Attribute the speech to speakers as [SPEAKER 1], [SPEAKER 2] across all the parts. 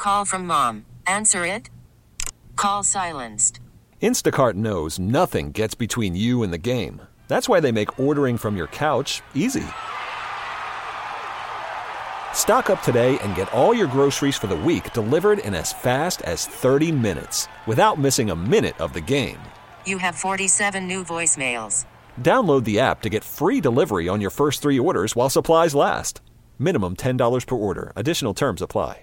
[SPEAKER 1] call from mom. Answer it. Call silenced.
[SPEAKER 2] Instacart knows nothing gets between you and the game. That's why they make ordering from your couch easy. Stock up today and get all your groceries for the week delivered in as fast as 30 minutes without missing a minute of the game.
[SPEAKER 1] You have 47 new voicemails.
[SPEAKER 2] Download the app to get free delivery on your first 3 orders while supplies last. Minimum $10 per order. Additional terms apply.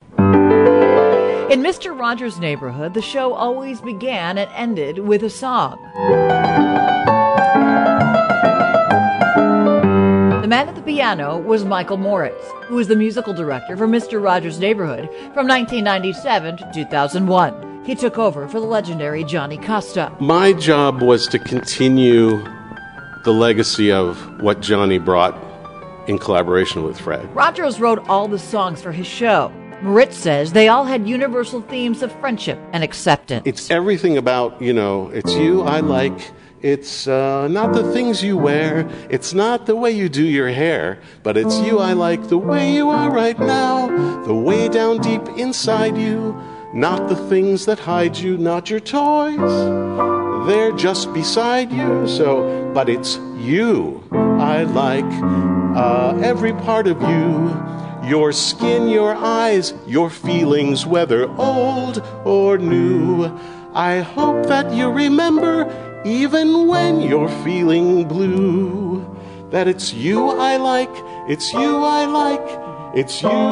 [SPEAKER 3] In Mr. Rogers' Neighborhood, the show always began and ended with a song. The man at the piano was Michael Moritz, who was the musical director for Mr. Rogers' Neighborhood from 1997 to 2001. He took over for the legendary Johnny Costa.
[SPEAKER 4] My job was to continue the legacy of what Johnny brought in collaboration with Fred.
[SPEAKER 3] Rogers wrote all the songs for his show. Moritz says they all had universal themes of friendship and acceptance.
[SPEAKER 4] It's everything about, it's you I like. It's not the things you wear. It's not the way you do your hair. But it's you I like, the way you are right now. The way down deep inside you. Not the things that hide you, not your toys. They're just beside you. But it's you I like, every part of you. Your skin, your eyes, your feelings, whether old or new. I hope that you remember, even when you're feeling blue, that it's you I like, it's you I like, it's you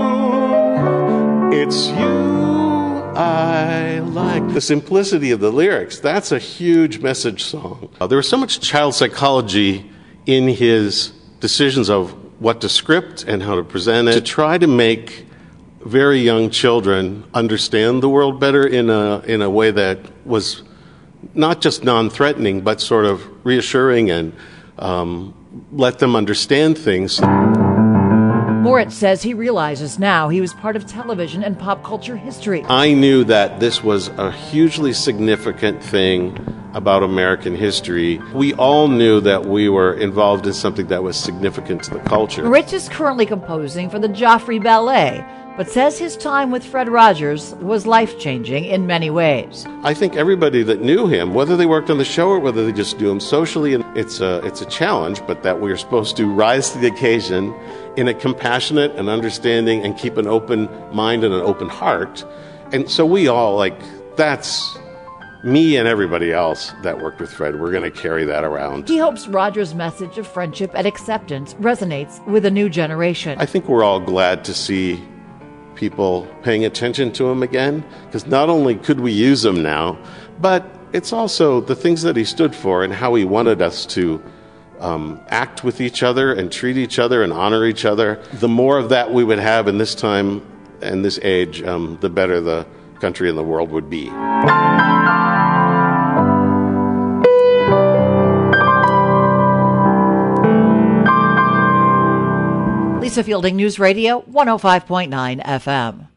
[SPEAKER 4] I like. The simplicity of the lyrics, that's a huge message song. There was so much child psychology in his decisions of what to script and how to present it, to try to make very young children understand the world better in a way that was not just non-threatening, but sort of reassuring and let them understand things.
[SPEAKER 3] Moritz says he realizes now he was part of television and pop culture history.
[SPEAKER 4] I knew that this was a hugely significant thing about American history. We all knew that we were involved in something that was significant to the culture.
[SPEAKER 3] Moritz is currently composing for the Joffrey Ballet, but says his time with Fred Rogers was life-changing in many ways.
[SPEAKER 4] I think everybody that knew him, whether they worked on the show or whether they just knew him socially, and it's a challenge, but that we're supposed to rise to the occasion in a compassionate and understanding and keep an open mind and an open heart. And so we all, that's me and everybody else that worked with Fred. We're going to carry that around.
[SPEAKER 3] He hopes Rogers' message of friendship and acceptance resonates with a new generation.
[SPEAKER 4] I think we're all glad to see people paying attention to him again, because not only could we use him now, but it's also the things that he stood for and how he wanted us to act with each other and treat each other and honor each other. The more of that we would have in this time and this age, the better the country and the world would be.
[SPEAKER 3] Lisa Fielding, News Radio 105.9 FM.